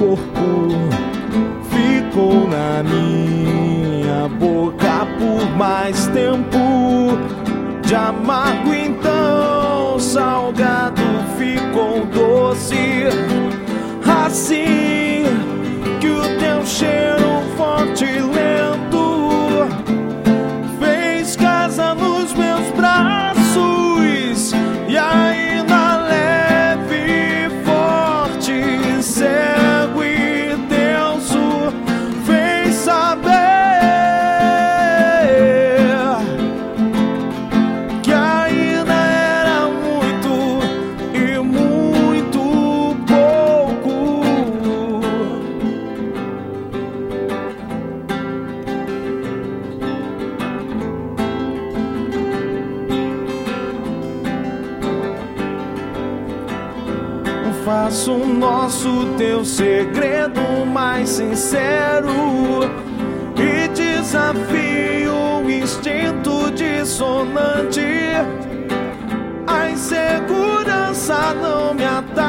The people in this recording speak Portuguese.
corpo ficou na minha boca por mais tempo. De amargo então salgado ficou doce, assim que o teu cheiro forte e lento fez casa nos meus braços. E aí na leve, forte, cego e denso fez saber que ainda era muito e muito pouco. Faço nosso teu segredo mais sincero e desafio o instinto dissonante. A insegurança não me ataca.